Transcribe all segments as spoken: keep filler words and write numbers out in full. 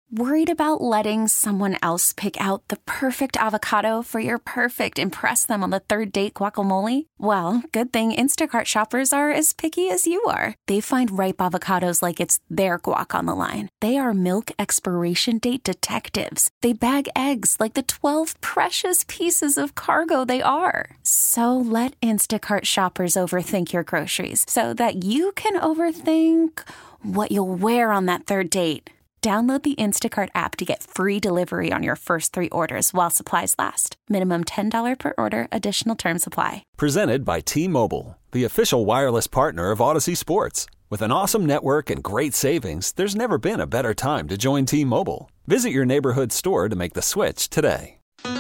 Worried about letting someone else pick out the perfect avocado for your perfect impress them on the third date guacamole? Well, good thing Instacart shoppers are as picky as you are. They find ripe avocados like it's their guac on the line. They are milk expiration date detectives. They bag eggs like the twelve precious pieces of cargo they are. So let Instacart shoppers overthink your groceries so that you can overthink what you'll wear on that third date. Download the Instacart app to get free delivery on your first three orders while supplies last. Minimum ten dollars per order. Additional terms apply. Presented by T-Mobile, the official wireless partner of Odyssey Sports. With an awesome network and great savings, there's never been a better time to join T-Mobile. Visit your neighborhood store to make the switch today.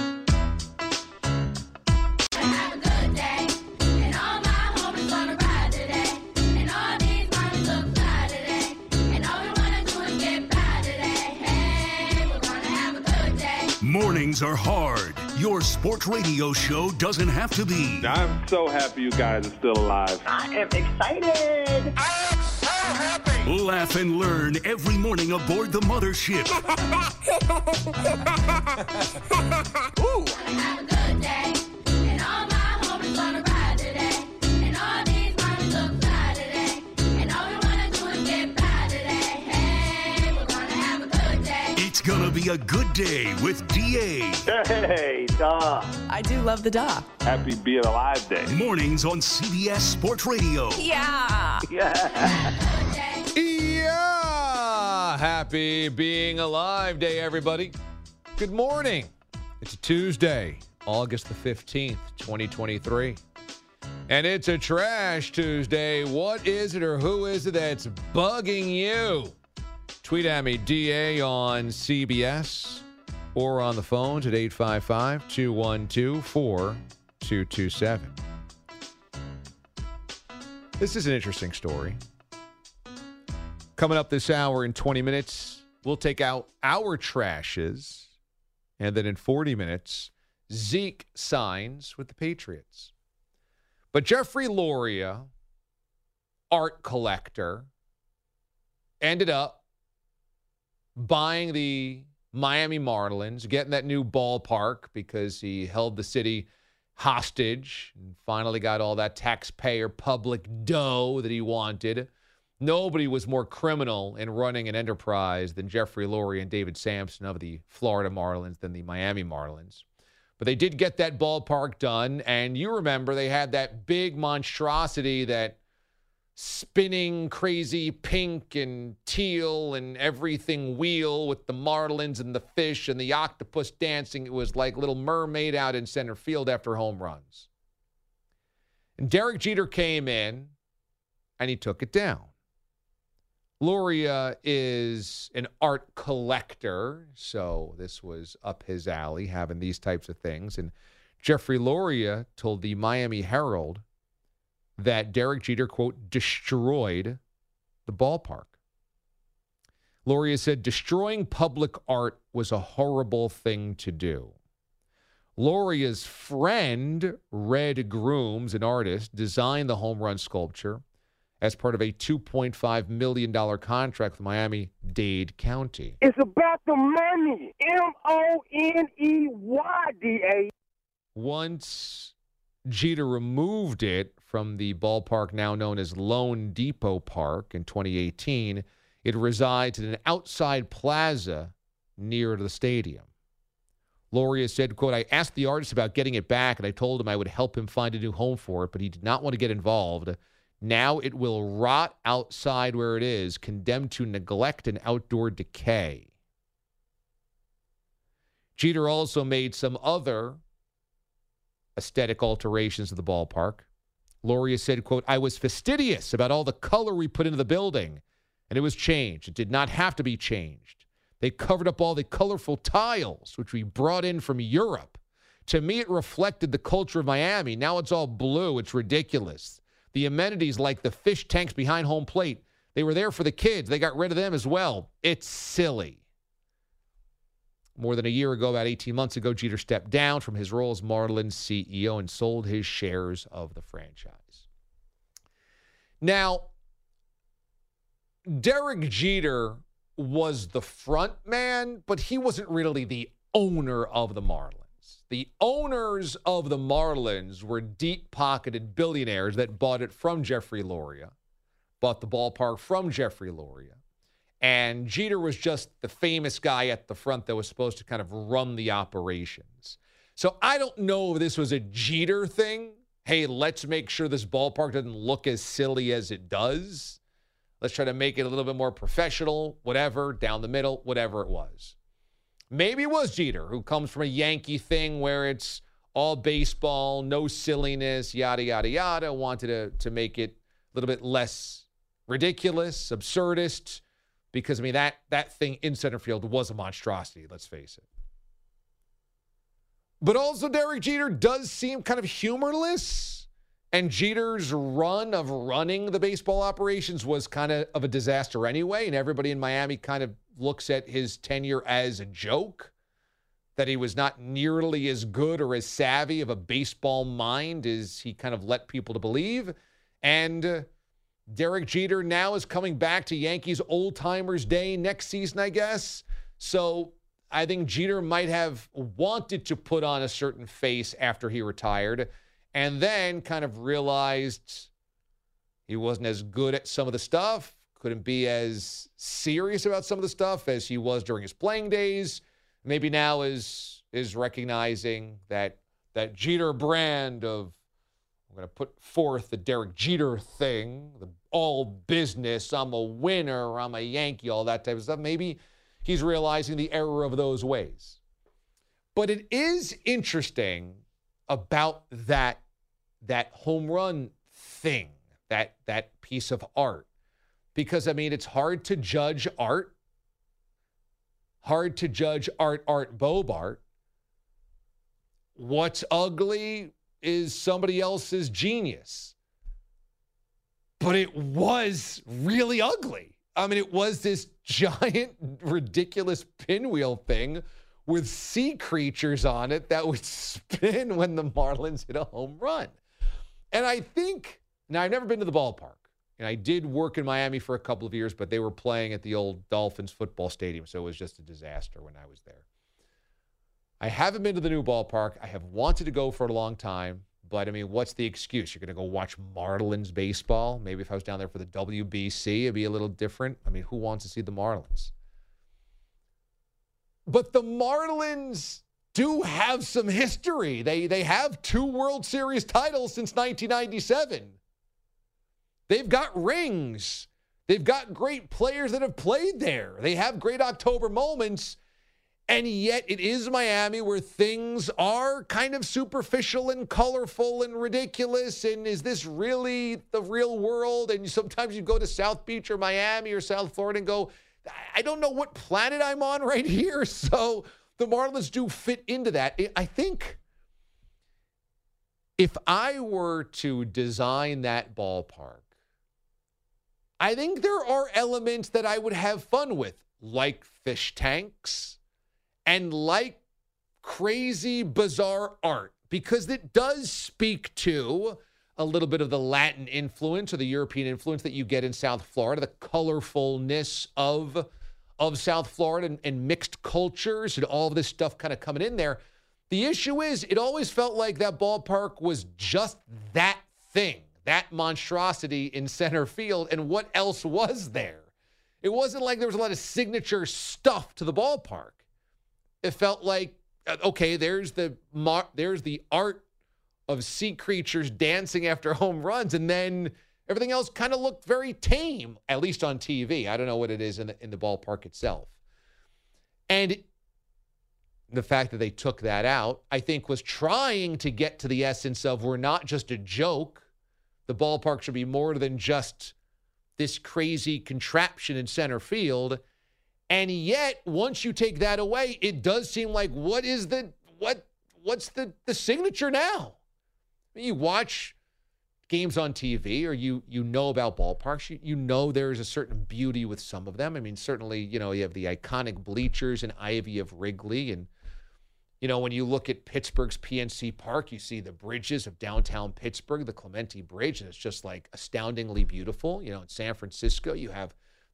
Mornings are hard. Your sports radio show doesn't have to be. I'm so happy you guys are still alive. I am excited. I am so happy. Laugh and learn every morning aboard the mothership. Ooh. Have a good day. And all my homies gonna ride today. And all these mommies look fly today. And all we wanna do is get by today. Hey, we're gonna have a good day. It's gonna be a good day with D A. Hey, duh. I do love the duh. Happy Being Alive Day. Mornings on C B S Sports Radio. Yeah. Yeah. Yeah. Happy Being Alive Day, everybody. Good morning. It's a Tuesday, August the fifteenth, twenty twenty-three. And it's a Trash Tuesday. What is it or who is it that's bugging you? Tweet at me, D A on C B S, or on the phones at eight five five, two one two, four two two seven. This is an interesting story. Coming up this hour in twenty minutes, we'll take out our trashes. And then in forty minutes, Zeke signs with the Patriots. But Jeffrey Loria, art collector, ended up buying the Miami Marlins, getting that new ballpark because he held the city hostage and finally got all that taxpayer public dough that he wanted. Nobody was more criminal in running an enterprise than Jeffrey Loria and David Sampson of the Florida Marlins than the Miami Marlins. But they did get that ballpark done, and you remember they had that big monstrosity, that spinning crazy pink and teal and everything wheel with the marlins and the fish and the octopus dancing. It was like Little Mermaid out in center field after home runs. And Derek Jeter came in, and he took it down. Loria is an art collector, so this was up his alley, having these types of things. And Jeffrey Loria told the Miami Herald that Derek Jeter, quote, destroyed the ballpark. Loria said, destroying public art was a horrible thing to do. Loria's friend, Red Grooms, an artist, designed the home run sculpture as part of a two point five million dollars contract with Miami-Dade County. It's about the money. M O N E Y D A. Once Jeter removed it from the ballpark now known as Lone Depot Park in twenty eighteen, it resides in an outside plaza near to the stadium. Loria said, quote, I asked the artist about getting it back, and I told him I would help him find a new home for it, but he did not want to get involved. Now it will rot outside where it is, condemned to neglect and outdoor decay. Jeter also made some other aesthetic alterations to the ballpark. Loria said, quote, I was fastidious about all the color we put into the building, and it was changed. It did not have to be changed. They covered up all the colorful tiles, which we brought in from Europe. To me, it reflected the culture of Miami. Now it's all blue. It's ridiculous. The amenities like the fish tanks behind home plate, they were there for the kids. They got rid of them as well. It's silly. More than a year ago, about eighteen months ago, Jeter stepped down from his role as Marlins C E O and sold his shares of the franchise. Now, Derek Jeter was the front man, but he wasn't really the owner of the Marlins. The owners of the Marlins were deep-pocketed billionaires that bought it from Jeffrey Loria, bought the ballpark from Jeffrey Loria. And Jeter was just the famous guy at the front that was supposed to kind of run the operations. So I don't know if this was a Jeter thing. Hey, let's make sure this ballpark doesn't look as silly as it does. Let's try to make it a little bit more professional, whatever, down the middle, whatever it was. Maybe it was Jeter, who comes from a Yankee thing where it's all baseball, no silliness, yada, yada, yada. Wanted to, to make it a little bit less ridiculous, absurdist, because, I mean, that, that thing in center field was a monstrosity, let's face it. But also Derek Jeter does seem kind of humorless. And Jeter's run of running the baseball operations was kind of of a disaster anyway. And everybody in Miami kind of looks at his tenure as a joke, that he was not nearly as good or as savvy of a baseball mind as he kind of let people to believe. And uh, Derek Jeter now is coming back to Yankees Old Timers Day next season, I guess. So I think Jeter might have wanted to put on a certain face after he retired, and then kind of realized he wasn't as good at some of the stuff, couldn't be as serious about some of the stuff as he was during his playing days. Maybe now is is recognizing that that Jeter brand of, I'm going to put forth the Derek Jeter thing, the all business, I'm a winner, I'm a Yankee, all that type of stuff. Maybe he's realizing the error of those ways. But it is interesting about that, that home run thing, that, that piece of art. Because, I mean, it's hard to judge art. Hard to judge art, Art Bobart. What's ugly is somebody else's genius. But it was really ugly. I mean, it was this giant, ridiculous pinwheel thing with sea creatures on it that would spin when the Marlins hit a home run. And I think, now I've never been to the ballpark, and I did work in Miami for a couple of years, but they were playing at the old Dolphins football stadium, so it was just a disaster when I was there. I haven't been to the new ballpark. I have wanted to go for a long time, but I mean, what's the excuse? You're going to go watch Marlins baseball? Maybe if I was down there for the W B C, it'd be a little different. I mean, who wants to see the Marlins? But the Marlins do have some history. They they have two World Series titles since nineteen ninety-seven. They've got rings. They've got great players that have played there. They have great October moments. And yet it is Miami, where things are kind of superficial and colorful and ridiculous. And is this really the real world? And sometimes you go to South Beach or Miami or South Florida and go, I don't know what planet I'm on right here. So the Marlins do fit into that. I think if I were to design that ballpark, I think there are elements that I would have fun with, like fish tanks and like crazy, bizarre art, because it does speak to a little bit of the Latin influence or the European influence that you get in South Florida, the colorfulness of, of South Florida and, and mixed cultures and all of this stuff kind of coming in there. The issue is it always felt like that ballpark was just that thing, that monstrosity in center field, and what else was there? It wasn't like there was a lot of signature stuff to the ballpark. It felt like, okay, there's the mar- there's the art of sea creatures dancing after home runs, and then everything else kind of looked very tame, at least on T V. I don't know what it is in the, in the ballpark itself. And the fact that they took that out, I think, was trying to get to the essence of, we're not just a joke. The ballpark should be more than just this crazy contraption in center field. And yet, once you take that away, it does seem like, what is the what what's the, the signature now? You watch games on T V, or you you know about ballparks, you, you know there's a certain beauty with some of them. I mean, certainly, you know, you have the iconic bleachers and ivy of Wrigley. And, you know, when you look at Pittsburgh's P N C Park, you see the bridges of downtown Pittsburgh, the Clementi Bridge, and it's just like astoundingly beautiful. You know, in San Francisco, you have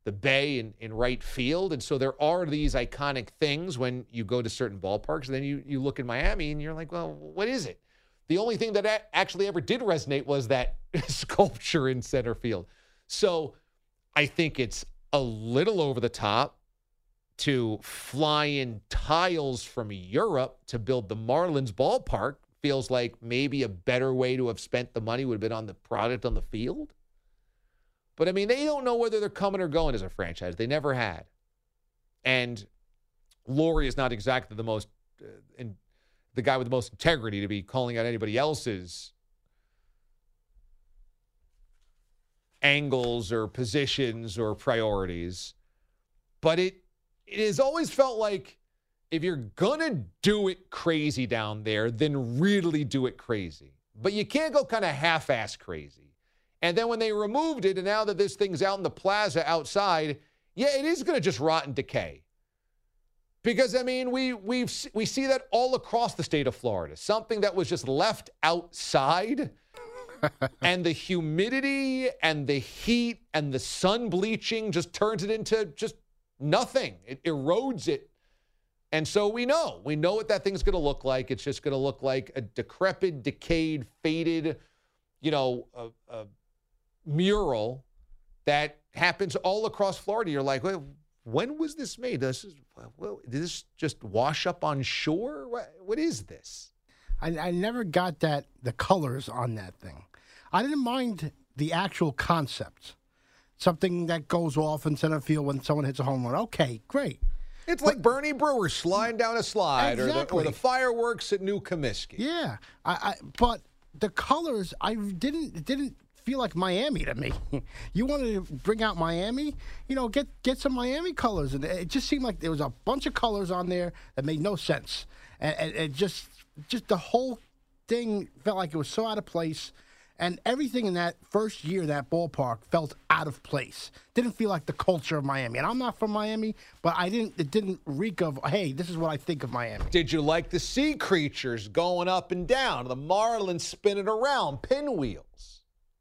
the Bay in, in right field. And so there are these iconic things when you go to certain ballparks. And then you, you look in Miami and you're like, well, what is it? The only thing that a- actually ever did resonate was that sculpture in center field. So I think it's a little over the top to fly in tiles from Europe to build the Marlins ballpark. Feels like maybe a better way to have spent the money would have been on the product on the field. But, I mean, they don't know whether they're coming or going as a franchise. They never had. And Laurie is not exactly the most, uh, in, the guy with the most integrity to be calling out anybody else's angles or positions or priorities. But it it has always felt like if you're going to do it crazy down there, then really do it crazy. But you can't go kind of half-ass crazy. And then when they removed it, and now that this thing's out in the plaza outside, yeah, it is going to just rot and decay. Because, I mean, we we've, we see that all across the state of Florida. Something that was just left outside, and the humidity and the heat and the sun bleaching just turns it into just nothing. It erodes it. And so we know. We know what that thing's going to look like. It's just going to look like a decrepit, decayed, faded, you know, a, a mural that happens all across Florida. You're like, well, when was this made? This is, well, did this just wash up on shore? What, what is this? I, I never got that, the colors on that thing. I didn't mind the actual concept. Something that goes off in center field when someone hits a home run. Okay, great. It's like Bernie Brewer sliding down a slide, exactly. or, the, or the fireworks at New Comiskey. Yeah, I, I, but the colors, I didn't it didn't feel like Miami to me. You wanted to bring out Miami, you know, get get some Miami colors, and it just seemed like there was a bunch of colors on there that made no sense, and, and it just just the whole thing felt like it was so out of place. And everything in that first year, that ballpark felt out of place. Didn't feel like the culture of Miami. And I'm not from Miami, but I didn't. It didn't reek of, hey, this is what I think of Miami. Did you like the sea creatures going up and down, the marlins spinning around, pinwheels?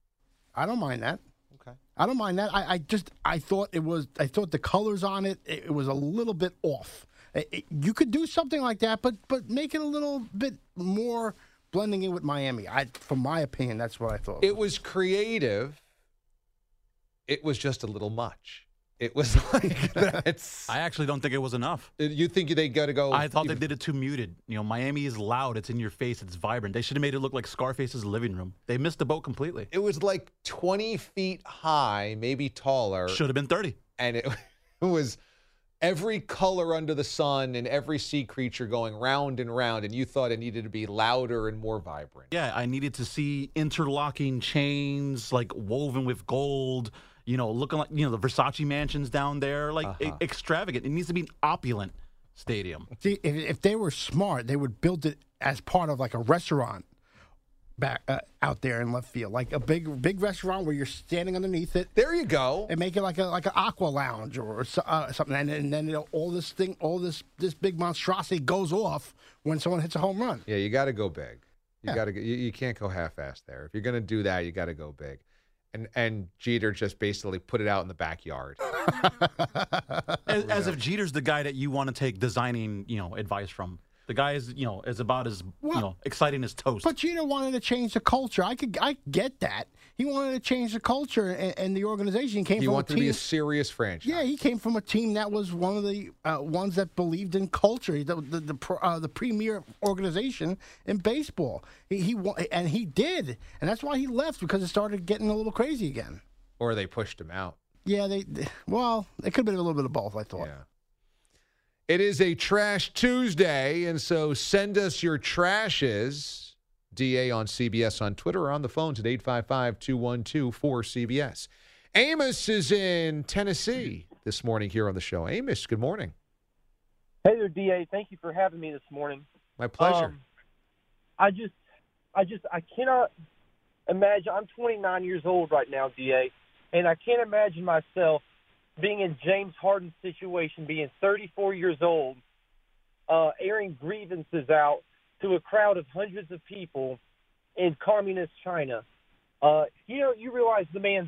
I don't mind that. Okay. I don't mind that. I, I just I thought it was. I thought the colors on it, it, it was a little bit off. It, it, you could do something like that, but but make it a little bit more blending in with Miami. I, from my opinion, that's what I thought. It was creative. It was just a little much. It was like that's. I actually don't think it was enough. You think they got to go? I thought they did it too muted. You know, Miami is loud. It's in your face. It's vibrant. They should have made it look like Scarface's living room. They missed the boat completely. It was like twenty feet high, maybe taller. Should have been thirty. And it, it was every color under the sun and every sea creature going round and round, and you thought it needed to be louder and more vibrant. Yeah, I needed to see interlocking chains, like woven with gold, you know, looking like, you know, the Versace mansions down there, like Uh-huh. e- extravagant. It needs to be an opulent stadium. See, if, if they were smart, they would build it as part of like a restaurant back uh, out there in left field, like a big big restaurant where you're standing underneath it. There you go. And make it like a like an aqua lounge or so- uh, something, and, and then you know, all this thing, all this this big monstrosity goes off when someone hits a home run. Yeah, you got to go big. You Yeah. got to. You, you can't go half-assed there. If you're going to do that, you got to go big. And and Jeter just basically put it out in the backyard. As, as if Jeter's the guy that you want to take designing, you know, advice from. The guy is, you know, is about as Well, you know exciting as toast. But Jeter wanted to change the culture. I could I get that. He wanted to change the culture and, and the organization. He came You from want a to be team. a serious franchise. Yeah, he came from a team that was one of the uh, ones that believed in culture, the the the, pro- uh, the premier organization in baseball. He, he wa- and he did, and that's why he left, because it started getting a little crazy again. Or they pushed him out. Yeah, they, they well, it could have been a little bit of both, I thought. Yeah. It is a Trash Tuesday, and so send us your trashes. D A on C B S on Twitter or on the phones at eight five five, two one two, four C B S. Amos is in Tennessee this morning here on the show. Amos, good morning. Hey there, D A. Thank you for having me this morning. My pleasure. Um, I just, I just, I cannot imagine. I'm twenty-nine years old right now, D A, and I can't imagine myself being in James Harden's situation, being thirty-four years old, uh, airing grievances out to a crowd of hundreds of people in communist China. Uh, you know, you realize the man's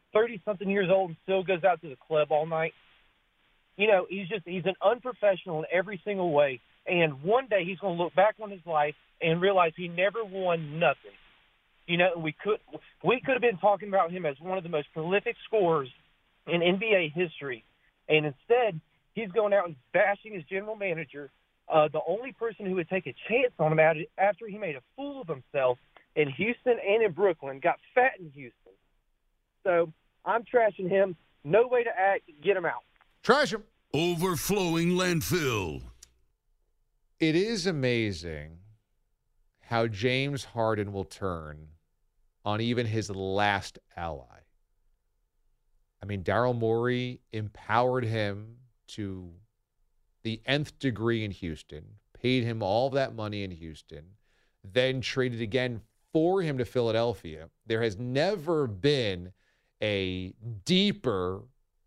thirty-something years old and still goes out to the club all night. You know, he's just he's an unprofessional in every single way. And one day he's going to look back on his life and realize he never won nothing. You know, we could we could have been talking about him as one of the most prolific scorers in N B A history. And instead, he's going out and bashing his general manager, uh, the only person who would take a chance on him after he made a fool of himself in Houston and in Brooklyn, got fat in Houston. So I'm trashing him. No way to act. Get him out. Trash him. Overflowing landfill. It is amazing how James Harden will turn on even his last ally. I mean, Daryl Morey empowered him to the nth degree in Houston, paid him all that money in Houston, then traded again for him to Philadelphia. There has never been a deeper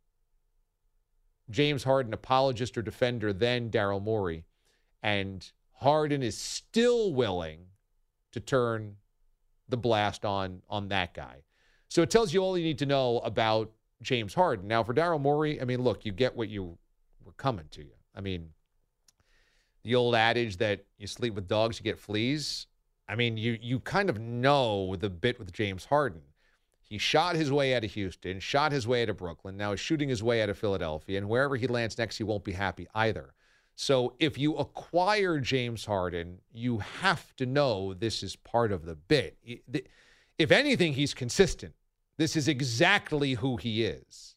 James Harden apologist or defender than Daryl Morey. And Harden is still willing to turn the blast on, on that guy. So it tells you all you need to know about James Harden. Now, for Daryl Morey, I mean, look, you get what you were coming to you. I mean, the old adage that you sleep with dogs, you get fleas. I mean, you you kind of know the bit with James Harden. He shot his way out of Houston, shot his way out of Brooklyn, now is shooting his way out of Philadelphia, and wherever he lands next, he won't be happy either. So if you acquire James Harden, you have to know this is part of the bit. If anything, he's consistent. This is exactly who he is.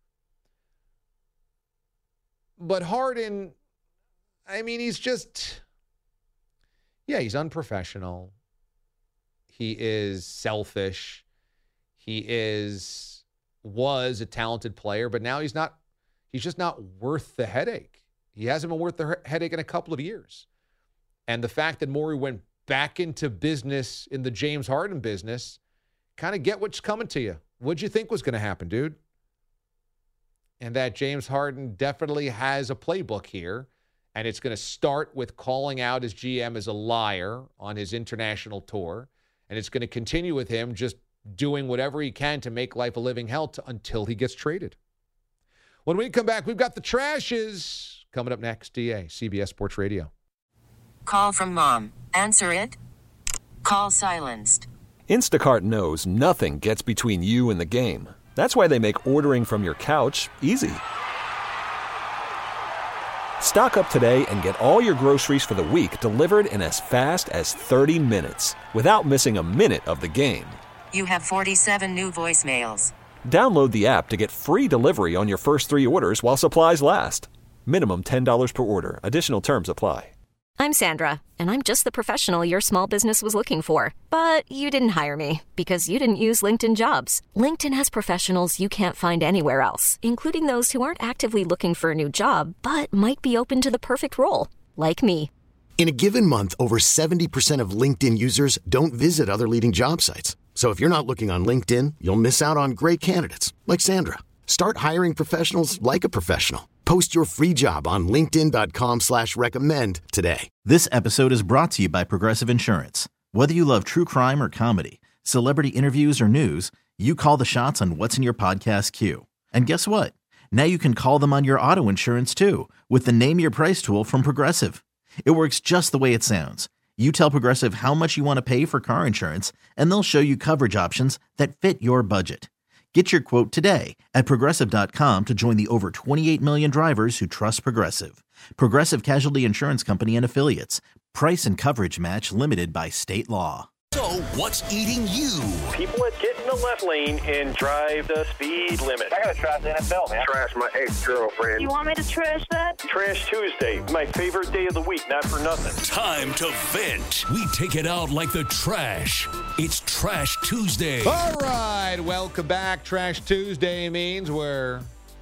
But Harden, I mean, he's just, yeah, he's unprofessional. He is selfish. He is, was a talented player, but now he's not, he's just not worth the headache. He hasn't been worth the headache in a couple of years. And the fact that Morey went back into business, in the James Harden business, kind of get what's coming to you. What'd you think was going to happen, dude? And that James Harden definitely has a playbook here, and it's going to start with calling out his G M as a liar on his international tour, and it's going to continue with him just doing whatever he can to make life a living hell to, until he gets traded. When we come back, we've got the Trashes coming up next. D A, C B S Sports Radio. Call from mom. Answer it. Call silenced. Instacart knows nothing gets between you and the game. That's why they make ordering from your couch easy. Stock up today and get all your groceries for the week delivered in as fast as thirty minutes without missing a minute of the game. You have forty-seven new voicemails. Download the app to get free delivery on your first three orders while supplies last. Minimum ten dollars per order. Additional terms apply. I'm Sandra, and I'm just the professional your small business was looking for. But you didn't hire me because you didn't use LinkedIn Jobs. LinkedIn has professionals you can't find anywhere else, including those who aren't actively looking for a new job, but might be open to the perfect role, like me. In a given month, over seventy percent of LinkedIn users don't visit other leading job sites. So if you're not looking on LinkedIn, you'll miss out on great candidates like Sandra. Start hiring professionals like a professional. Post your free job on linkedin.com slash recommend today. This episode is brought to you by Progressive Insurance. Whether you love true crime or comedy, celebrity interviews or news, you call the shots on what's in your podcast queue. And guess what? Now you can call them on your auto insurance too with the Name Your Price tool from Progressive. It works just the way it sounds. You tell Progressive how much you want to pay for car insurance, and they'll show you coverage options that fit your budget. Get your quote today at Progressive dot com to join the over twenty-eight million drivers who trust Progressive. Progressive Casualty Insurance Company and Affiliates. Price and coverage match limited by state law. So, what's eating you? People that get in the left lane and drive the speed limit. I gotta trash the N F L, man. Trash my ex-girlfriend. You want me to trash that? Trash Tuesday, my favorite day of the week, not for nothing. Time to vent. We take it out like the trash. It's Trash Tuesday. All right, welcome back. Trash Tuesday means we're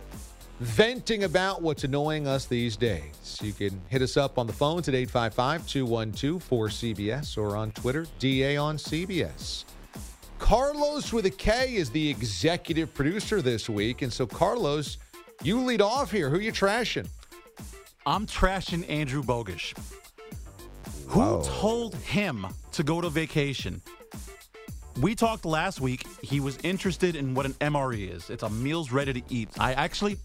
venting about what's annoying us these days. You can hit us up on the phones at eight five five, two one two, four C B S or on Twitter, D A on C B S. Carlos with a K is the executive producer this week. And so, Carlos, you lead off here. Who are you trashing? I'm trashing Andrew Bogusch. Whoa. Who told him to go to vacation? we talked last week. He was interested in what an M R E is. It's a meals ready to eat. I actually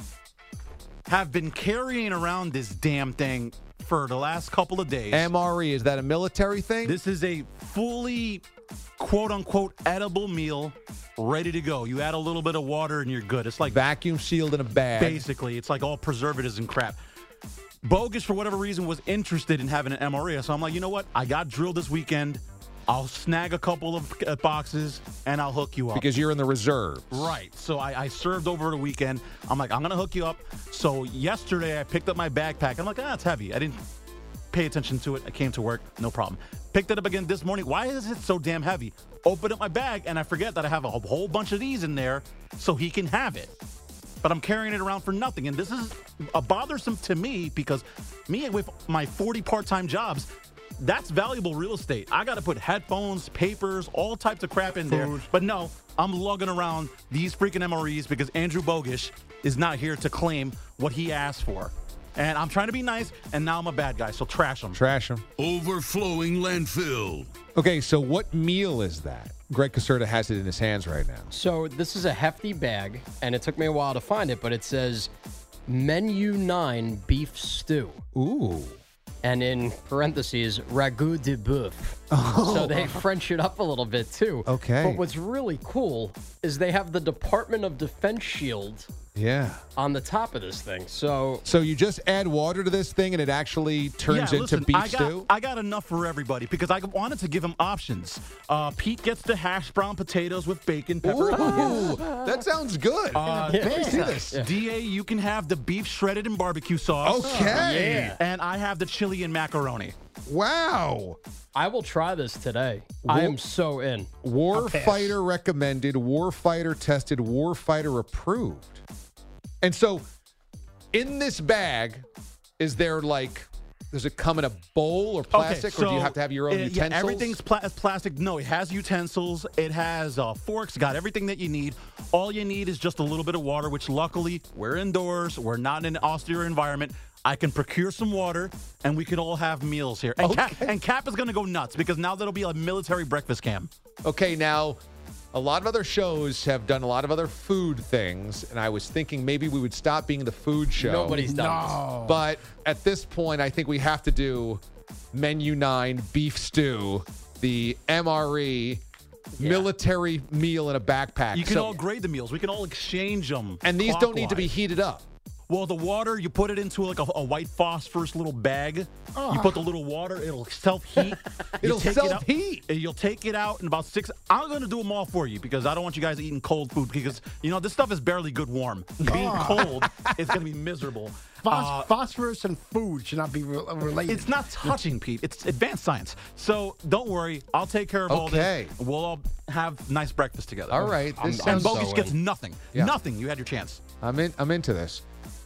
have been carrying around this damn thing for the last couple of days. M R E, is that a military thing? This is a fully, quote-unquote, edible meal ready to go. You add a little bit of water and you're good. It's like vacuum sealed in a bag. Basically, it's like all preservatives and crap. Bogus, for whatever reason, was interested in having an M R E. So I'm like, you know what? I got drilled this weekend. I'll snag a couple of uh, boxes and I'll hook you up. Because you're in the reserves. Right. So I, I served over the weekend. I'm like, I'm going to hook you up. So yesterday I picked up my backpack. I'm like, ah, it's heavy. I didn't pay attention to it. I came to work. No problem. Picked it up again this morning. Why is it so damn heavy? Open up my bag and I forget that I have a whole bunch of these in there so he can have it. But I'm carrying it around for nothing. And this is a bothersome to me because me with my forty part-time jobs, that's valuable real estate. I got to put headphones, papers, all types of crap in there. But no, I'm lugging around these freaking M R Es because Andrew Bogish is not here to claim what he asked for. And I'm trying to be nice, and now I'm a bad guy, so trash him. Trash him. Overflowing landfill. Okay, so what meal is that? Greg Caserta has it in his hands right now. So this is a hefty bag, and it took me a while to find it, but it says Menu nine Beef Stew. Ooh. And in parentheses, ragout de boeuf. Oh. So they French it up a little bit, too. Okay. But what's really cool is they have the Department of Defense shield Yeah. on the top of this thing. So So you just add water to this thing and it actually turns yeah, into listen, beef I got, stew? I got enough for everybody because I wanted to give him options. Uh, Pete gets the hash brown potatoes with bacon, pepper, and Ooh, onions. that sounds good. Uh, Let me see this. D A, you can have the beef shredded in barbecue sauce. Okay. Yeah. And I have the chili and macaroni. Wow. I will try this today. I am so in. Warfighter recommended, Warfighter tested, Warfighter approved. And so in this bag, is there like, does it come in a bowl or plastic, okay, so or do you have to have your own it, utensils? Yeah, everything's pla- plastic. No, it has utensils. It has uh, forks. Got everything that you need. All you need is just a little bit of water, which luckily we're indoors. We're not in an austere environment. I can procure some water, and we can all have meals here. And, Okay. Cap, and Cap is going to go nuts because now that'll be a military breakfast cam. Okay, now, a lot of other shows have done a lot of other food things, and I was thinking maybe we would stop being the food show. Nobody's done No. But at this point, I think we have to do Menu nine Beef Stew, the M R E military meal in a backpack. You can So- all grade the meals. We can all exchange them. and these don't need to be clockwise. heated up. Well, the water, you put it into like a, a white phosphorus little bag. You put the little water, it'll self-heat. You It'll take it out- self-heat. and You'll take it out in about six. I'm going to do them all for you because I don't want you guys eating cold food because, you know, this stuff is barely good warm. Being cold is going to be miserable. Phos- Uh, phosphorus and food should not be re- related. it's not touching, Pete. It's advanced science. So don't worry. I'll take care of all Okay. this. We'll all have nice breakfast together. All right, this and sounds Bogus so gets in. nothing. Yeah. Nothing. You had your chance. I'm in. I'm into this.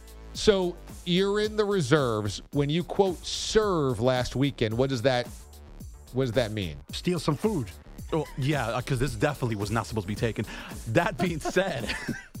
So you're in the reserves. When you quote serve last weekend, what does that what does that mean? Steal some food. Oh, yeah, because this definitely was not supposed to be taken. That being said,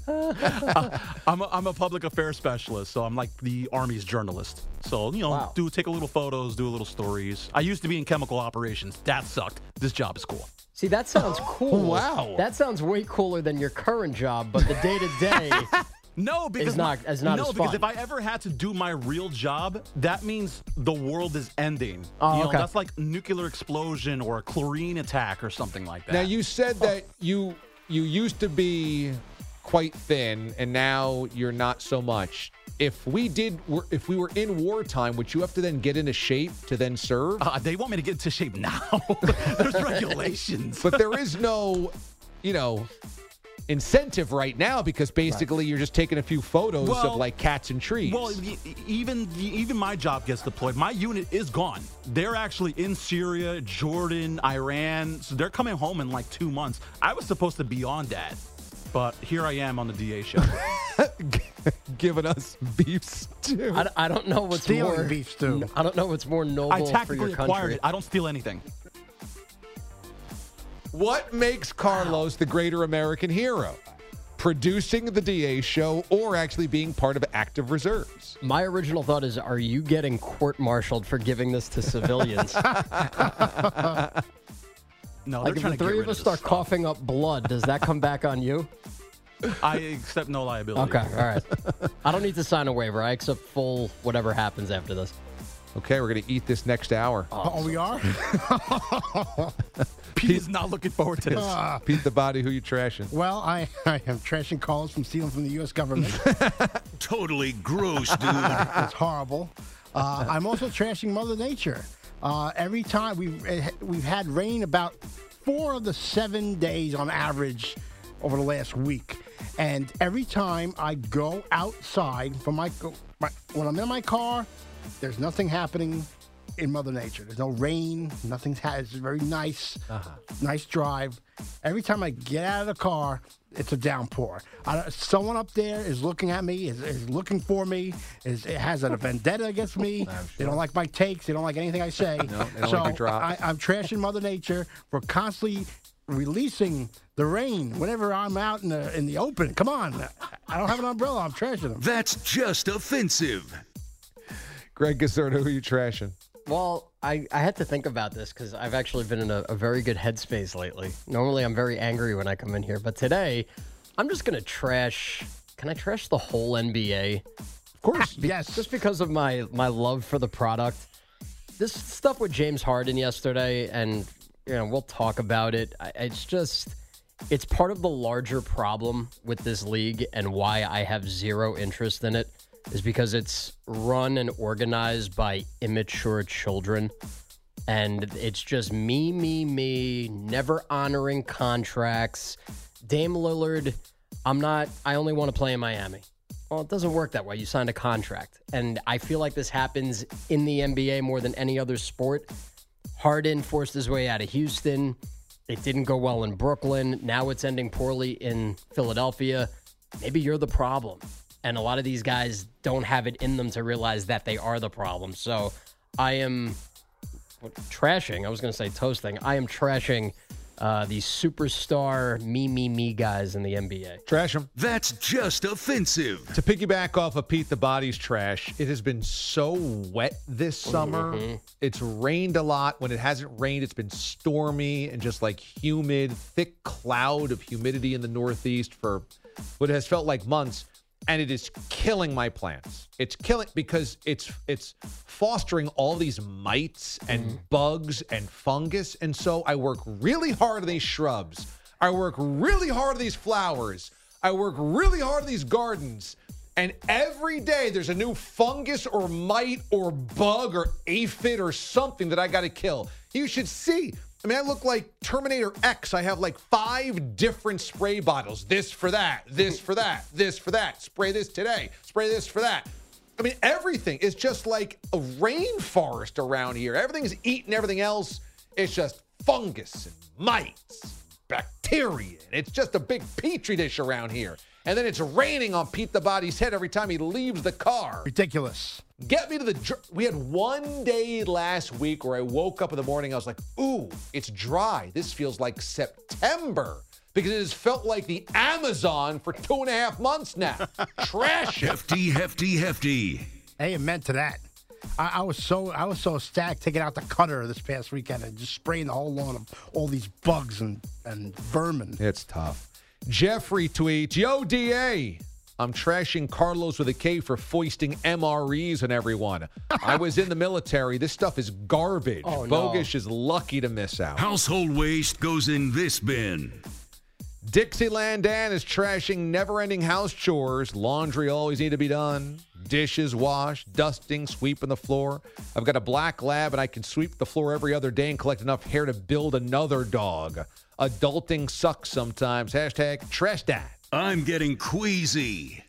uh, I'm, a, I'm a public affairs specialist, so I'm like the Army's journalist. So, you know, Wow. do take a little photos, do a little stories. I used to be in chemical operations. That sucked. This job is cool. See, that sounds cool. Wow. That sounds way cooler than your current job, but the day-to-day... No, because It's not- it's not no, as because fun. if I ever had to do my real job, that means the world is ending. Oh, you know, okay. that's like nuclear explosion or a chlorine attack or something like that. Now you said that you you used to be quite thin, and now you're not so much. If we did, if we were in wartime, would you have to then get into shape to then serve? Uh, they want me to get into shape now. There's regulations. But there is no, you know, incentive right now because basically you're just taking a few photos Well- of like cats and trees. Well, y- y- even even my job gets deployed. My unit is gone. They're actually in Syria, Jordan, Iran. So they're coming home in like two months. I was supposed to be on that, but here I am on the D A show. Giving us beef stew. I, I don't know what's Stealing more... beef stew. I don't know what's more noble I for your tactically country. acquired it. I don't steal anything. What makes Carlos the greater American hero? Producing the D A show or actually being part of active reserves? My original thought is, are you getting court-martialed for giving this to civilians? No, like they're if trying the to get three rid of us this start stuff. coughing up blood, does that come back on you? I accept no liability. Okay, all right. I don't need to sign a waiver. I accept full whatever happens after this. Okay, we're going to eat this next hour. Oh, we are? Pete is not looking forward to this. Ah. Pete the Body, who you trashing? Well, I, I am trashing calls from stealing from the U S government. Totally gross, dude. It's horrible. Uh, I'm also trashing Mother Nature. Uh, every time we've eh, we've had rain about four of the seven days on average over the last week, and every time I go outside from my, my when I'm in my car, there's nothing happening in Mother Nature. There's no rain. Nothing's ha- It's very nice, Uh-huh. nice drive. Every time I get out of the car, it's a downpour. I, don't- someone up there is looking at me, is, is looking for me, is it has a vendetta against me. They don't like my takes. They don't like anything I say. No, they don't so like your drops. I, I'm trashing Mother Nature for constantly releasing the rain whenever I'm out in the in the open. Come on, I don't have an umbrella. I'm trashing them. That's just offensive. Greg Gazzardo, who you trashing? Well, I, I had to think about this because I've actually been in a, a very good headspace lately. Normally, I'm very angry when I come in here, but today, I'm just going to trash. Can I trash the whole N B A? Of course. Yes. Just because of my, my love for the product. This stuff with James Harden yesterday, and you know we'll talk about it. I, it's just, it's part of the larger problem with this league and why I have zero interest in it. Is because it's run and organized by immature children. And it's just me, me, me, never honoring contracts. Dame Lillard, I'm not, I only want to play in Miami. Well, it doesn't work that way. You signed a contract. And I feel like this happens in the N B A more than any other sport. Harden forced his way out of Houston. It didn't go well in Brooklyn. Now it's ending poorly in Philadelphia. Maybe you're the problem. And a lot of these guys don't have it in them to realize that they are the problem. So I am what, trashing. I was going to say toasting. I am trashing uh, these superstar me, me, me guys in the N B A. Trash them. That's just offensive. To piggyback off of Pete the Body's trash, it has been so wet this summer. Mhm. It's rained a lot. When it hasn't rained, it's been stormy and just like humid, thick cloud of humidity in the Northeast for what has felt like months. And it is killing my plants. It's killing because it's it's fostering all these mites and bugs and fungus. And so I work really hard on these shrubs. I work really hard on these flowers. I work really hard on these gardens. And every day there's a new fungus or mite or bug or aphid or something that I got to kill. You should see. I mean, I look like Terminator X. I have like five different spray bottles. This for that, this for that, this for that. Spray this today, spray this for that. I mean, everything is just like a rainforest around here. Everything's eating everything else. It's just fungus and mites, bacteria. It's just a big petri dish around here. And then it's raining on Pete the Body's head every time he leaves the car. Ridiculous. Get me to the... dr- We had one day last week where I woke up in the morning. I was like, ooh, it's dry. This feels like September. Because it has felt like the Amazon for two and a half months now. Trash it. Hefty, hefty, hefty. Amen to that. I, I was so I was so ecstatic taking out the cutter this past weekend and just spraying the whole lawn of all these bugs and, and vermin. It's tough. Jeffrey tweets, yo, D A, I'm trashing Carlos with a K for foisting M R Es on everyone. I was in the military. This stuff is garbage. Oh, no. Bogus is lucky to miss out. Household waste goes in this bin. Dixieland Dan is trashing never-ending house chores. Laundry always need to be done. Dishes washed, dusting, sweeping the floor. I've got a black lab, and I can sweep the floor every other day and collect enough hair to build another dog. Adulting sucks sometimes. Hashtag trash that. I'm getting queasy.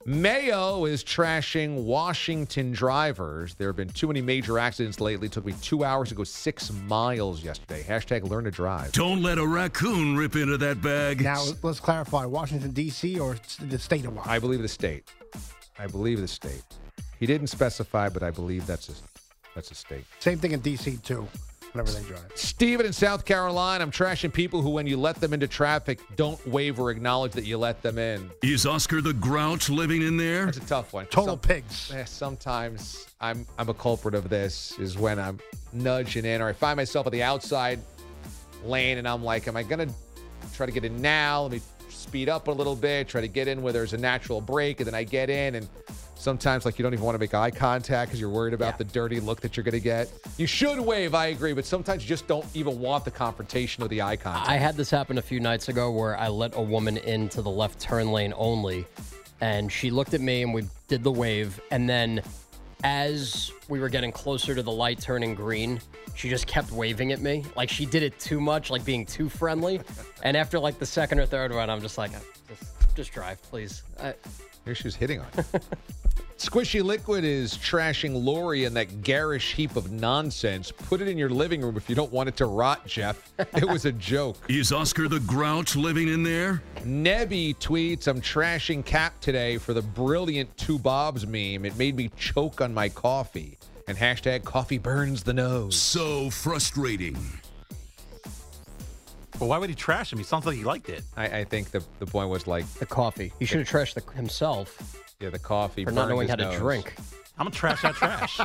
Mayo is trashing Washington drivers. There have been too many major accidents lately. It took me two hours to go six miles yesterday. Hashtag learn to drive. Don't let a raccoon rip into that bag. Now, let's clarify, Washington, D C or the state of Washington? I believe the state. I believe the state. He didn't specify, but I believe that's a, that's a state. Same thing in D C, too, whenever they drive. Steven in South Carolina, I'm trashing people who, when you let them into traffic, don't wave or acknowledge that you let them in. Is Oscar the Grouch living in there? That's a tough one. Total Some- pigs. eh, Sometimes I'm I'm a culprit of this, is when I'm nudging in or I find myself on the outside lane, and I'm like, am I going to try to get in now? Let me speed up a little bit, try to get in where there's a natural break, and then I get in, and sometimes, like, you don't even want to make eye contact because you're worried about yeah. the dirty look that you're going to get. You should wave, I agree, but sometimes you just don't even want the confrontation of the eye contact. I had this happen a few nights ago where I let a woman into the left turn lane only, and she looked at me, and we did the wave, and then as we were getting closer to the light turning green, she just kept waving at me. Like, she did it too much, like being too friendly. And after, like, the second or third one, I'm just like, just, just drive, please. I, Here she was hitting on you. Squishy Liquid is trashing Lori and that garish heap of nonsense. Put it in your living room if you don't want it to rot, Jeff. It was a joke. Is Oscar the Grouch living in there? Nebby tweets, I'm trashing Cap today for the brilliant Two Bobs meme. It made me choke on my coffee. And hashtag coffee burns the nose. So frustrating. But why would he trash him? He sounds like he liked it. I, I think the, the point was like... The coffee. He should have trashed the, himself. Yeah, the coffee for not knowing how nose. to drink. I'm going to trash that trash.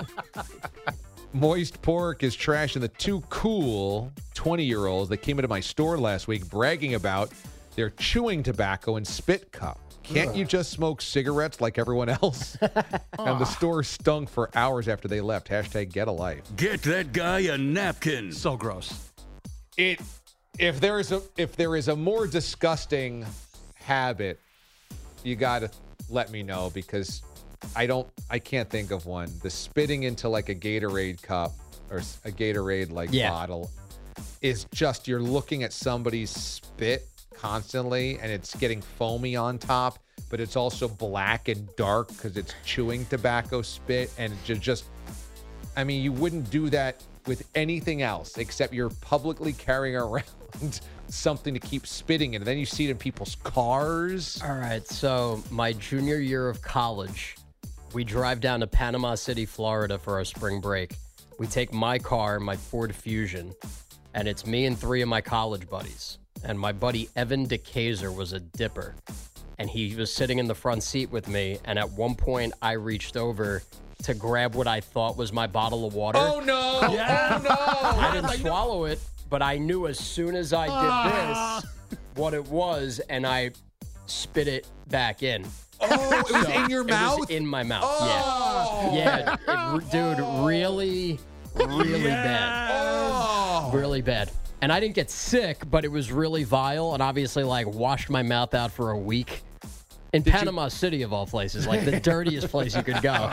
Moist Pork is trashing the two cool twenty-year-olds that came into my store last week bragging about their chewing tobacco and spit cup. Can't Ugh. you just smoke cigarettes like everyone else? And the store stunk for hours after they left. Hashtag get a life. Get that guy a napkin. So gross. It if there is a if there is a more disgusting habit, you gotta let me know, because I don't I can't think of one. The spitting into like a Gatorade cup or a Gatorade like yeah. bottle is just, you're looking at somebody's spit constantly and it's getting foamy on top, but it's also black and dark because it's chewing tobacco spit, and it just I mean, you wouldn't do that with anything else except you're publicly carrying around something to keep spitting in, and then you see it in people's cars. All right, so my junior year of college, we drive down to Panama City, Florida for our spring break. We take my car, my Ford Fusion, and it's me and three of my college buddies. And my buddy Evan DeKaiser was a dipper, and he was sitting in the front seat with me, and at one point I reached over to grab what I thought was my bottle of water. Oh, no! Yeah. Oh, no! I didn't swallow it, but I knew as soon as I did Ah. this what it was, and I spit it back in. Oh, it was So, in your it mouth? was in my mouth, Oh. yeah. Yeah, it, dude, really, really bad. Oh. Really bad. And I didn't get sick, but it was really vile, and obviously, like, washed my mouth out for a week. In Did Panama you- City, of all places, like the dirtiest place you could go.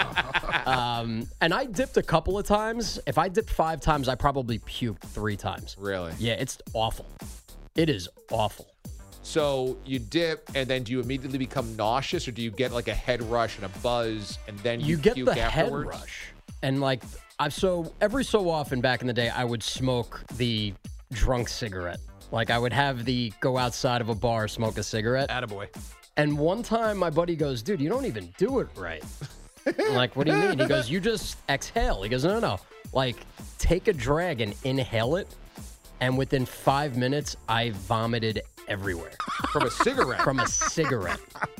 Um, and I dipped a couple of times. If I dipped five times, I probably puked three times. Really? Yeah, it's awful. It is awful. So you dip, and then do you immediately become nauseous, or do you get like a head rush and a buzz, and then you, You get puke the head afterwards? rush. And like, I so every so often back in the day, I would smoke the drunk cigarette. Like, I would have the go outside of a bar, smoke a cigarette. Attaboy. And one time my buddy goes, dude, you don't even do it right. I'm like, what do you mean? He goes, you just exhale. He goes, no, no, no. Like, take a drag and inhale it. And within five minutes, I vomited everywhere. From a cigarette? From a cigarette.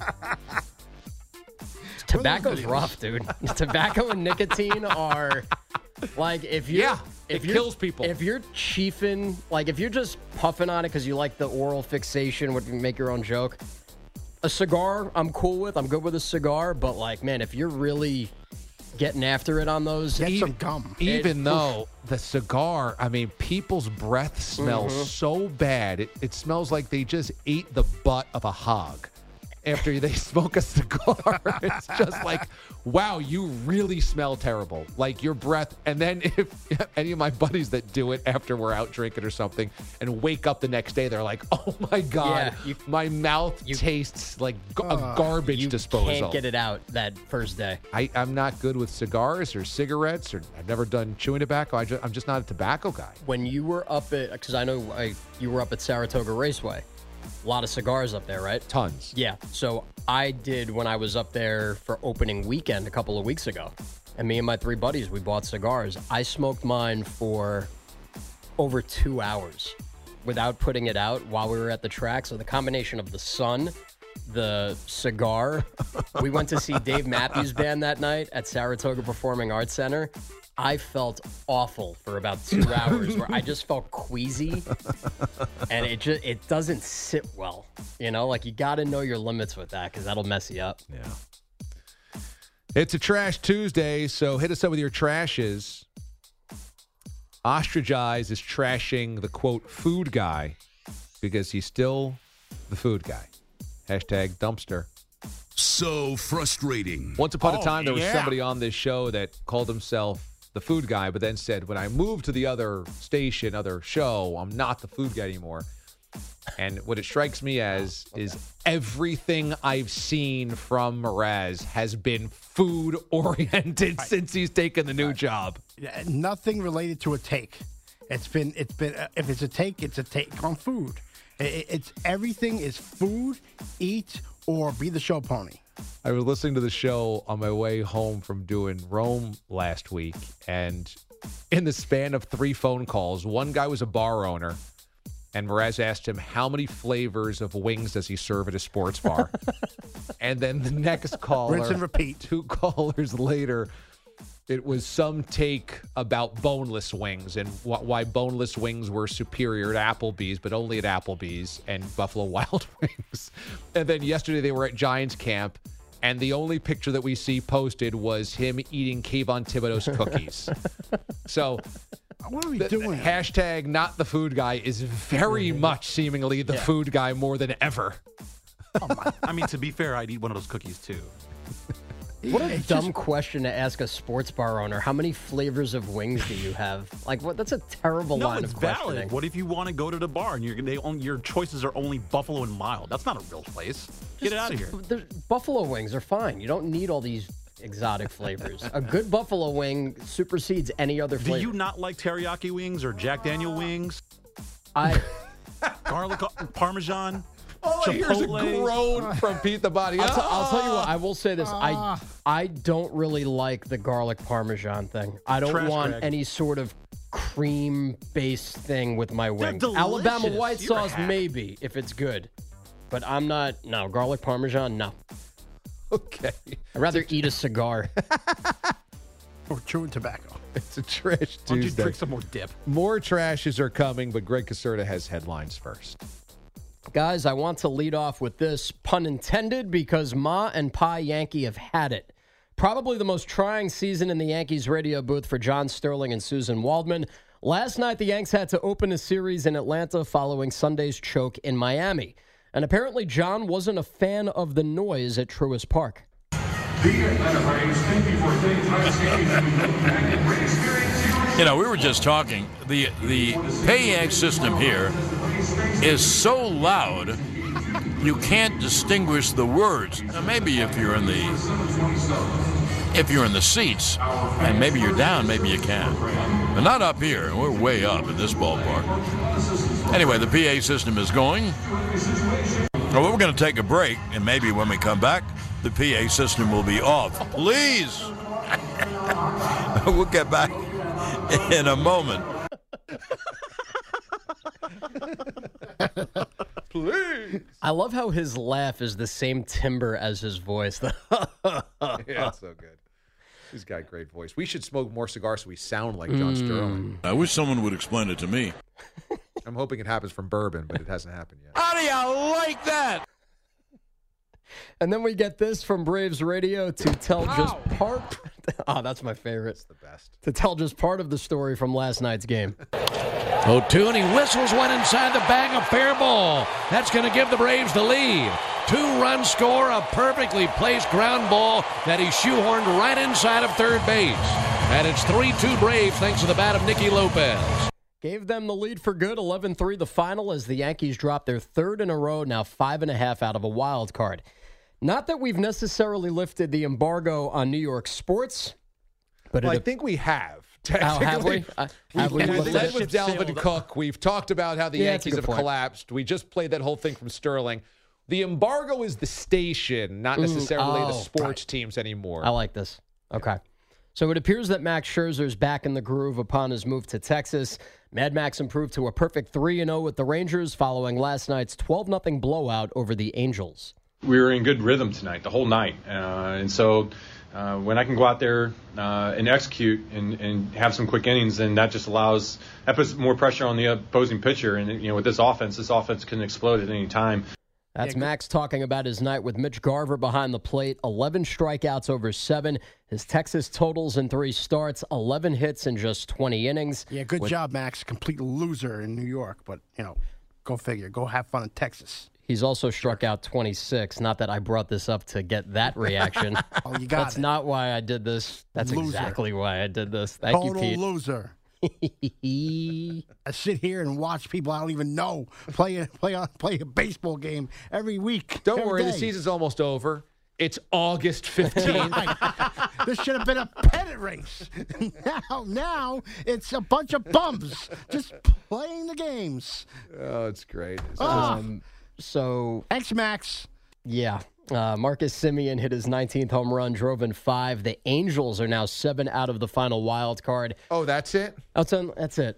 Tobacco's rough, dude. Tobacco and nicotine are like, if you're, Yeah, if it you're, kills people. If you're chiefing, like if you're just puffing on it because you like the oral fixation, would make your own joke. A cigar, I'm cool with. I'm good with a cigar, but like, man, if you're really getting after it on those, Get even, some gum. Even It- though the cigar, I mean, people's breath smells Mhm. so bad. It, it smells like they just ate the butt of a hog after they smoke a cigar. It's just like, wow, you really smell terrible. Like your breath. And then if any of my buddies that do it after we're out drinking or something and wake up the next day, they're like, oh my God, Yeah, you- my mouth you- tastes like g- a Uh, garbage you disposal. can't get it out that first day. I, I'm not good with cigars or cigarettes, or I've never done chewing tobacco. I just, I'm just not a tobacco guy. When you were up at, because I know I, you were up at Saratoga Raceway, a lot of cigars up there, right? Tons. Yeah. So I did when I was up there for opening weekend a couple of weeks ago. And me and my three buddies, we bought cigars. I smoked mine for over two hours without putting it out while we were at the track. So the combination of the sun, the cigar. We went to see Dave Matthews Band that night at Saratoga Performing Arts Center. I felt awful for about two hours where I just felt queasy and it just it doesn't sit well. You know, like you got to know your limits with that because that'll mess you up. Yeah. It's a Trash Tuesday, so hit us up with your trashes. Ostragize is trashing the, quote, food guy because he's still the food guy. Hashtag dumpster. So frustrating. Once upon Oh, a time, there was yeah. somebody on this show that called himself the food guy, but then said, when I moved to the other station, other show, I'm not the food guy anymore. And what it strikes me as is everything I've seen from Mraz has been food-oriented Right. since he's taken the new Right. job. Yeah, nothing related to a take. It's been, it's been. Uh, if it's a take, it's a take on food. It, it's everything is food, eat, or be the show pony. I was listening to the show on my way home from doing Rome last week, and in the span of three phone calls, one guy was a bar owner, and Mraz asked him how many flavors of wings does he serve at a sports bar. And then the next caller, Rinse and repeat. Two callers later, it was some take about boneless wings and wh- why boneless wings were superior at Applebee's, but only at Applebee's and Buffalo Wild Wings. And then yesterday they were at Giants camp, and the only picture that we see posted was him eating Kayvon Thibodeau's cookies. So what are we the, doing? Hashtag not the food guy is very much seemingly the Yeah. food guy more than ever. I mean, to be fair, I'd eat one of those cookies too. What a It's dumb just- question to ask a sports bar owner. How many flavors of wings do you have? Like, what? That's a terrible No, line it's of valid. questioning. What if you want to go to the bar and you're, they only, your choices are only Buffalo and Mild? That's not a real place. Get it out of here. The buffalo wings are fine. You don't need all these exotic flavors. A good buffalo wing supersedes any other Do flavor. you not like teriyaki wings or Jack Daniel wings? I Garlic Parmesan? All I hear is a Chipotle. groan from Pete the Body. I'll, t- I'll tell you what. I will say this. I Ah. I don't really like the garlic parmesan thing. I don't Trash want Greg. any sort of cream-based thing with my They're wings. Alabama delicious. white You're a sauce, hack. maybe if it's good, but I'm not. No garlic parmesan. No. Okay. I'd rather eat a cigar. Or chewing tobacco. It's a Trash Why don't you Tuesday. drink some more dip? More trashes are coming, but Greg Caserta has headlines first. Guys, I want to lead off with this, pun intended, because Ma and Pa Yankee have had it. Probably the most trying season in the Yankees radio booth for John Sterling and Susan Waldman. Last night, the Yanks had to open a series in Atlanta following Sunday's choke in Miami. And apparently, John wasn't a fan of the noise at Truist Park. You know, we were just talking. The the pay system here is so loud you can't distinguish the words. Now, maybe if you're in the if you're in the seats and maybe you're down, maybe you can. But not up here. We're way up in this ballpark. Anyway, the P A system is going. Well, we're going to take a break, and maybe when we come back, the P A system will be off. Please. We'll get back in a moment. Please. I love how his laugh is the same timbre as his voice. Yeah, it's so good. He's got a great voice. We should smoke more cigars so we sound like John Sterling. I wish someone would explain it to me. I'm hoping it happens from bourbon, but it hasn't happened yet. How do you like that? And then we get this from Braves Radio to tell just part. Oh, that's my favorite. It's the best. To tell just part of the story from last night's game. oh two, and he whistles one inside the bag, a fair ball. That's going to give the Braves the lead. Two-run score, a perfectly placed ground ball that he shoehorned right inside of third base. And it's three two Braves thanks to the bat of Nicky Lopez. Gave them the lead for good, eleven three the final, as the Yankees drop their third in a row, now five and a half out of a wild card. Not that we've necessarily lifted the embargo on New York sports, but Well, it I think we have. Oh, have we? Uh, have we we lifted led it? with Dalvin Cook. We've talked about how the Yeah, that's a Yankees good have point. collapsed. We just played that whole thing from Sterling. The embargo is the station, not necessarily Mm, the oh, sports teams anymore. I like this. Okay. So it appears that Max Scherzer's back in the groove upon his move to Texas. Mad Max improved to a perfect three and oh with the Rangers following last night's twelve nothing blowout over the Angels. We were in good rhythm tonight, the whole night. Uh, and so Uh, when I can go out there uh, and execute and, and have some quick innings, then that just allows that puts more pressure on the opposing pitcher. And you know, with this offense, this offense can explode at any time. That's Max talking about his night with Mitch Garver behind the plate. eleven strikeouts over seven. His Texas totals in three starts, eleven hits in just twenty innings. Yeah, good with, job, Max. Complete loser in New York, but, you know, go figure. Go have fun in Texas. He's also struck out twenty-six. Not that I brought this up to get that reaction. Oh, you got That's it. not why I did this. That's Loser. exactly why I did this. Thank Total you, Pete. loser. I sit here and watch people I don't even know play a, play a, play a baseball game every week. Don't every worry, day. the season's almost over. It's August fifteenth. This should have been a pennant race. Now, now it's a bunch of bums just playing the games. Oh, it's great. It's Um, so Thanks, Max. Yeah. Uh, Marcus Semien hit his nineteenth home run, drove in five. The Angels are now seven out of the final wild card. Oh, that's it? That's, that's it.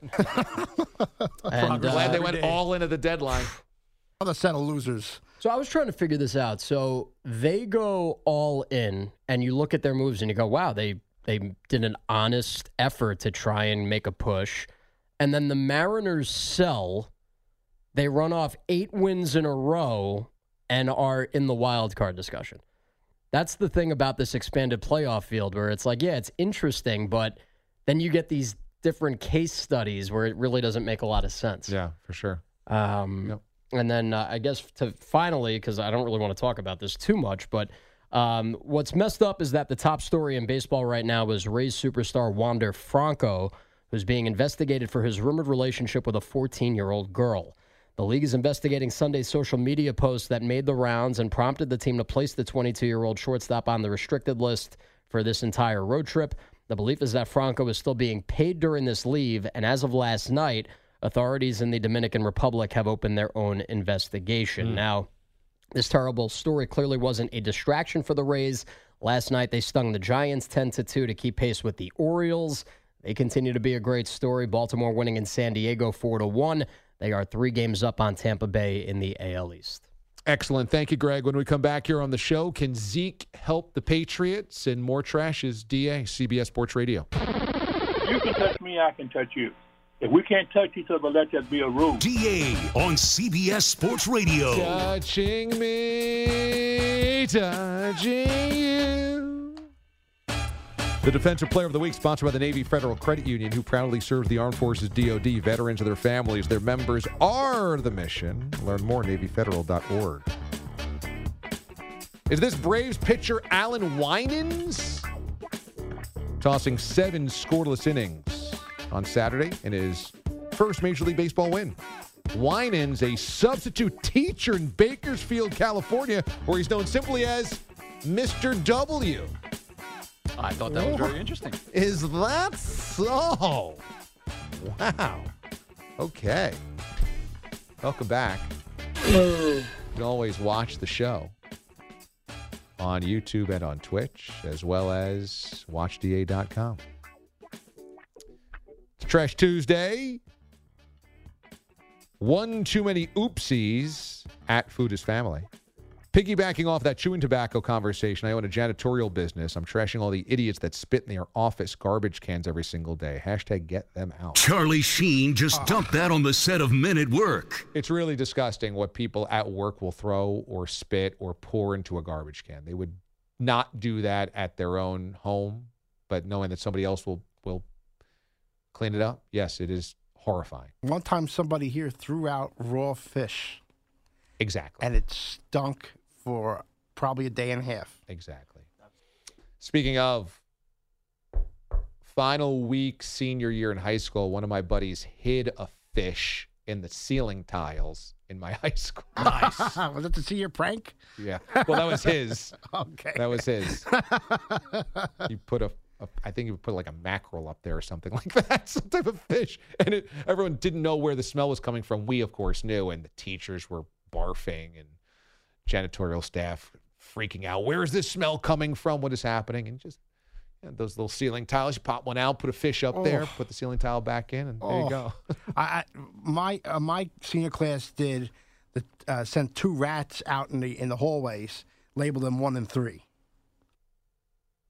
I'm glad they went all into the deadline. Other set of losers. So I was trying to figure this out. So they go all in, and you look at their moves, and you go, wow, they, they did an honest effort to try and make a push. And then the Mariners sell. They run off eight wins in a row and are in the wild card discussion. That's the thing about this expanded playoff field where it's like, yeah, it's interesting, but then you get these different case studies where it really doesn't make a lot of sense. Yeah, for sure. Um, Yep. And then uh, I guess to finally, because I don't really want to talk about this too much, but um, what's messed up is that the top story in baseball right now is Rays superstar Wander Franco, who's being investigated for his rumored relationship with a fourteen-year-old girl. The league is investigating Sunday's social media posts that made the rounds and prompted the team to place the twenty-two-year-old shortstop on the restricted list for this entire road trip. The belief is that Franco is still being paid during this leave, and as of last night, authorities in the Dominican Republic have opened their own investigation. Mm. Now, this terrible story clearly wasn't a distraction for the Rays. Last night, they stung the Giants ten to two to keep pace with the Orioles. They continue to be a great story. Baltimore winning in San Diego four to one. They are three games up on Tampa Bay in the A L East. Excellent. Thank you, Greg. When we come back here on the show, can Zeke help the Patriots? And more trash is D A, C B S Sports Radio. You can touch me, I can touch you. If we can't touch each other, let that be a rule. D A on C B S Sports Radio. Touching me, touching you. The Defensive Player of the Week, sponsored by the Navy Federal Credit Union, who proudly serves the Armed Forces, D O D, veterans and their families. Their members are the mission. Learn more at Navy Federal dot org. Is this Braves pitcher Alan Winans tossing seven scoreless innings on Saturday in his first Major League Baseball win? Winans, a substitute teacher in Bakersfield, California, where he's known simply as Mister W. I thought that was very interesting. Is that so? Wow. Okay. Welcome back. You can always watch the show on YouTube and on Twitch, as well as watch D A dot com. It's Trash Tuesday. One too many oopsies at Food is Family. Piggybacking off that chewing tobacco conversation, I own a janitorial business. I'm trashing all the idiots that spit in their office garbage cans every single day. Hashtag get them out. Charlie Sheen just dumped that on the set of Men at Work. It's really disgusting what people at work will throw or spit or pour into a garbage can. They would not do that at their own home, but knowing that somebody else will, will clean it up, yes, it is horrifying. One time somebody here threw out raw fish. Exactly. And it stunk for probably a day and a half. Exactly. Speaking of final week senior year in high school, one of my buddies hid a fish in the ceiling tiles in my high school. Nice. Was that the senior prank? Yeah. Well, that was his. Okay. That was his. You put a, a, I think you put like a mackerel up there or something like that, some type of fish. And it, everyone didn't know where the smell was coming from. We, of course, knew, and the teachers were barfing and janitorial staff freaking out. Where is this smell coming from? What is happening? And just you know, those little ceiling tiles, you pop one out, put a fish up Oh. there, put the ceiling tile back in, and there you Oh. go. I, I my uh, my senior class did the, uh, sent two rats out in the in the hallways, labeled them one and three.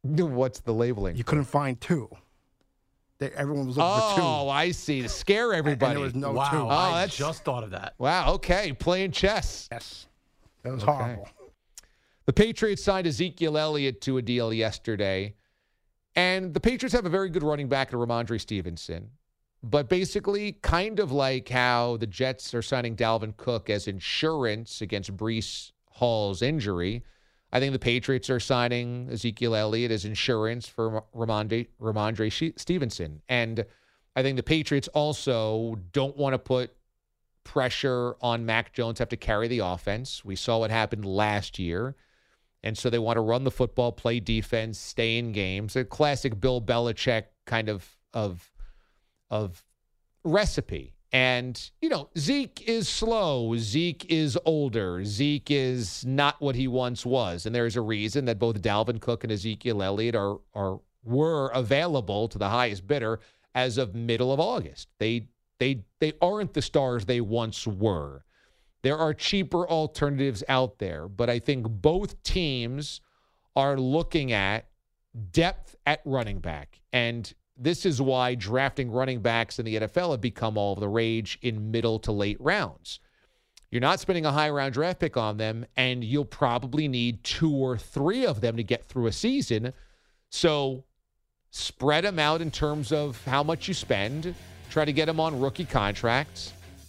What's the labeling? You couldn't find two. They, everyone was looking for two. Oh, I see. To scare everybody. And there was no wow, two. Oh, I that's- just thought of that. Wow, okay. Playing chess. Yes. That was Okay. horrible. The Patriots signed Ezekiel Elliott to a deal yesterday. And the Patriots have a very good running back in Ramondre Stevenson. But basically, kind of like how the Jets are signing Dalvin Cook as insurance against Breece Hall's injury, I think the Patriots are signing Ezekiel Elliott as insurance for Ramondre, Ramondre Stevenson. And I think the Patriots also don't want to put pressure on Mac Jones to have to carry the offense. We saw what happened last year. And so they want to run the football, play defense, stay in games. A classic Bill Belichick kind of of of recipe. And, you know, Zeke is slow. Zeke is older. Zeke is not what he once was. And there's a reason that both Dalvin Cook and Ezekiel Elliott are are were available to the highest bidder as of middle of August. They they they aren't the stars they once were. There are cheaper alternatives out there, but I think both teams are looking at depth at running back. And this is why drafting running backs in the N F L have become all the rage in middle to late rounds. You're not spending a high round draft pick on them, and you'll probably need two or three of them to get through a season. So spread them out in terms of how much you spend. Try to get them on rookie contracts.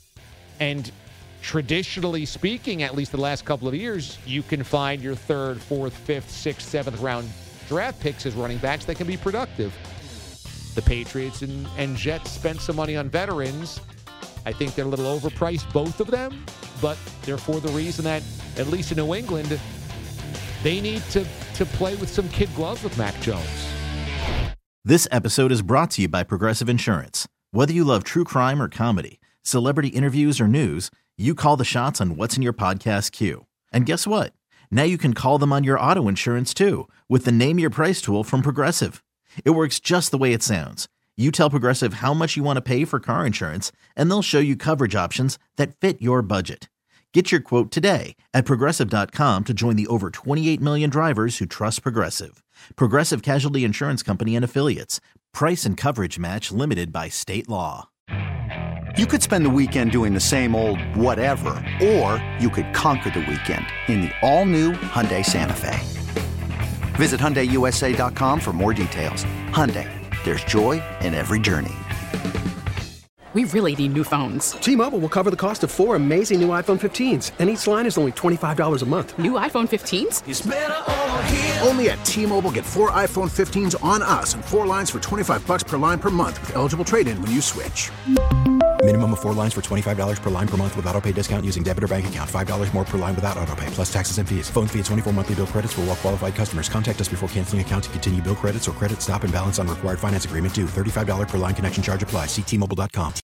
And traditionally speaking, at least the last couple of years, you can find your third, fourth, fifth, sixth, seventh round draft picks as running backs that can be productive. The Patriots and, and Jets spent some money on veterans. I think they're a little overpriced, both of them, but they're for the reason that, at least in New England, they need to, to play with some kid gloves with Mac Jones. This episode is brought to you by Progressive Insurance. Whether you love true crime or comedy, celebrity interviews or news, you call the shots on what's in your podcast queue. And guess what? Now you can call them on your auto insurance too with the Name Your Price tool from Progressive. It works just the way it sounds. You tell Progressive how much you want to pay for car insurance, and they'll show you coverage options that fit your budget. Get your quote today at Progressive dot com to join the over twenty-eight million drivers who trust Progressive. Progressive Casualty Insurance Company and Affiliates. Price and coverage match limited by state law. You could spend the weekend doing the same old whatever, or you could conquer the weekend in the all-new Hyundai Santa Fe. Visit Hyundai U S A dot com for more details. Hyundai, there's joy in every journey. We really need new phones. T-Mobile will cover the cost of four amazing new iPhone fifteens, and each line is only twenty-five dollars a month. New iPhone fifteens? It's better over here. Only at T-Mobile, get four iPhone fifteens on us and four lines for twenty-five bucks per line per month with eligible trade-in when you switch. Minimum of four lines for twenty-five dollars per line per month with autopay discount using debit or bank account. five dollars more per line without autopay, plus taxes and fees. Phone fee at twenty-four monthly bill credits for well-qualified customers. Contact us before canceling account to continue bill credits or credit stop and balance on required finance agreement due. thirty-five dollars per line connection charge applies. See T Mobile dot com.